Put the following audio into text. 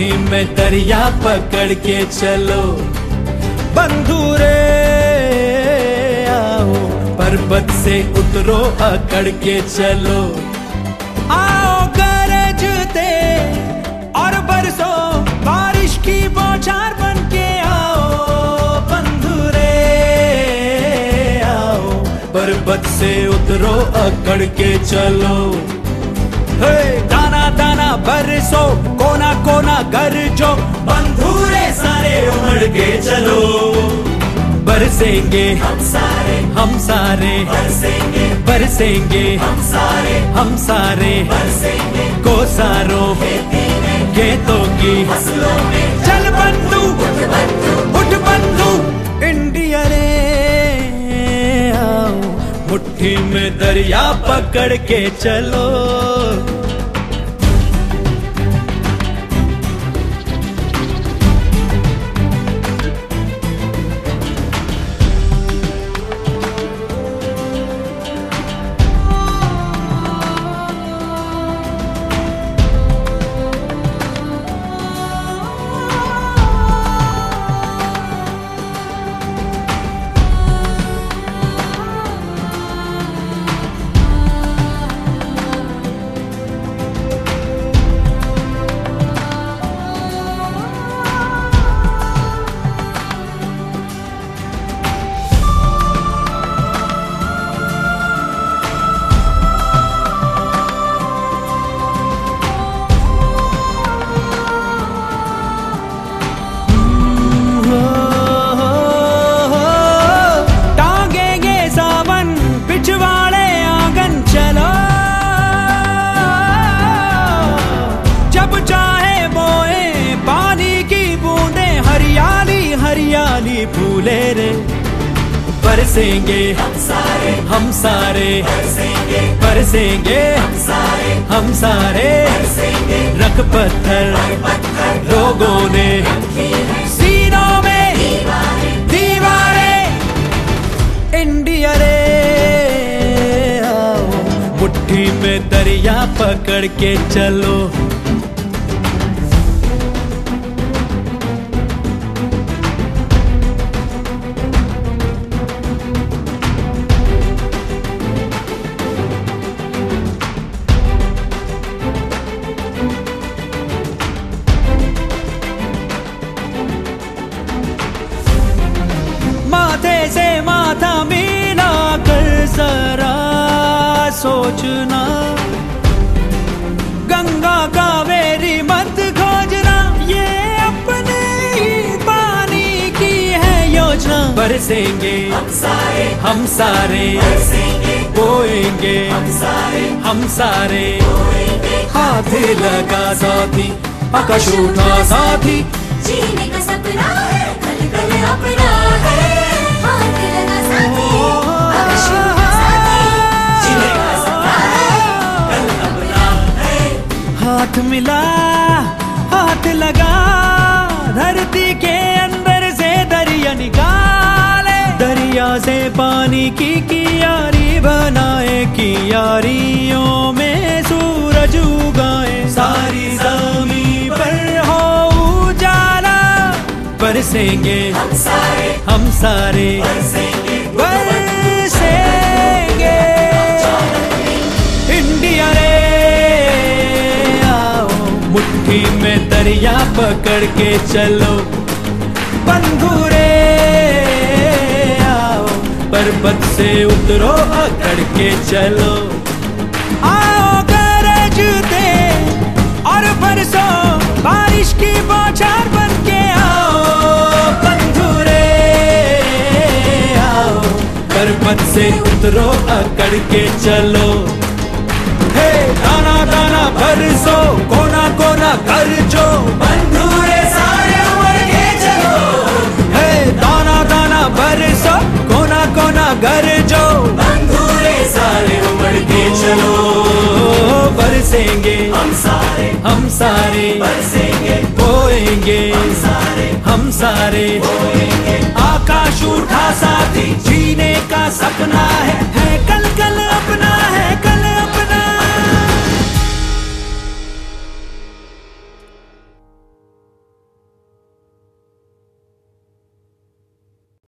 मुट्ठी में दरिया पकड़ के चलो बंधु रे आओ, पर्वत से उतरो अकड़ के चलो। आओ गरजते और बरसो बारिश की बौछार बन के आओ बंधु रे आओ, पर्वत से उतरो अकड़ के चलो। हे दाना दाना बरसो कोना कोना गरजो बंधु रे सारे उमड़ के चलो। बरसेंगे हम सारे बरसेंगे बरसेंगे हम सारे बरसेंगे कोसारों खेतों की फसलों में। चल बंधु उठ बंधु इंडिया रे आओ, मुट्ठी में दरिया पकड़ के चलो। हरियाली फूले रे बरसेंगे हम सारे बरसेंगे बरसेंगे हम सारे रख पत्थर लोगों ने सीनों में दीवारें। इंडिया रे आओ, मुट्ठी में दरिया पकड़ के चलो। माथे से माथा मिला कर जरा सोचना, गंगा कावेरी मत खोजना, ये अपने ही पानी की है योजना। बरसेंगे हम सारे बरसेंगे बोएंगे हम सारे हाथ लगा साथी आकाश उठा साथी। जीने का सपना है कल कल अपना है, हाथ लगा साथी आकाश उठा साथी। जीने का सपना है कल अपना है, हाथ मिला हाथ लगा धरती के अंदर से दरिया निकाले, दरिया से पानी की कियारी बनाए, कियारियों में सूरज उगाए, सारी जमीन पर हो उजाला। बरसेंगे हम सारे बरसेंगे इंडिया रे आओ, मुट्ठी में दरिया पकड़ के चलो बंधु रे आओ, पर्वत से उतरो अकड़ के चलो। आओ गरजते और बरसो बारिश की बौछार बन के आओ बंधु रे आओ, पर्वत से उतरो अकड़ के चलो। हे दाना दाना बरसो कोना कोना गरजो बंधु रे सारे उमड़ के चलो। हे दाना दाना बरसो कोना कोना गरजो बंधु रे सारे उमड़ के चलो। बरसेंगे हम सारे बरसेंगे बोएंगे हम सारे आकाश उठा साथी, जीने का सपना है